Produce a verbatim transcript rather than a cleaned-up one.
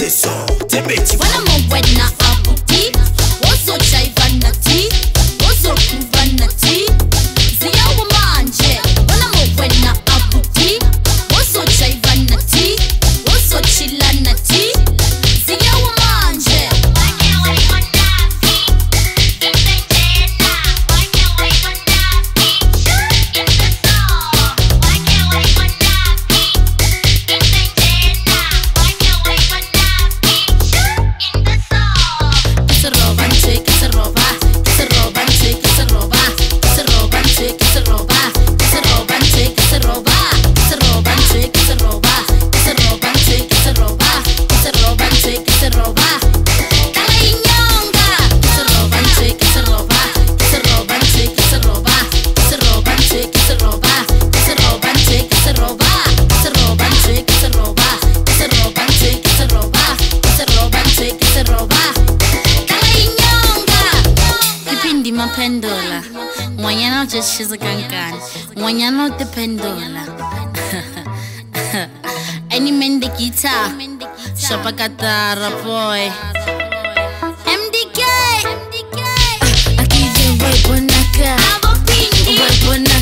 Teso, tebeti Wana mwena abuti Wozo chaiva na ti Wozo kuva na ti Zia wamanje Wana mwena abuti Wozo chaiva na ti Wozo chila na ti Zia wamanje Pendola, Moyano just she's a gangan, Moyano the pendola. Any men the guitar, Shopakata boy. M D K, I give you right one naka, right one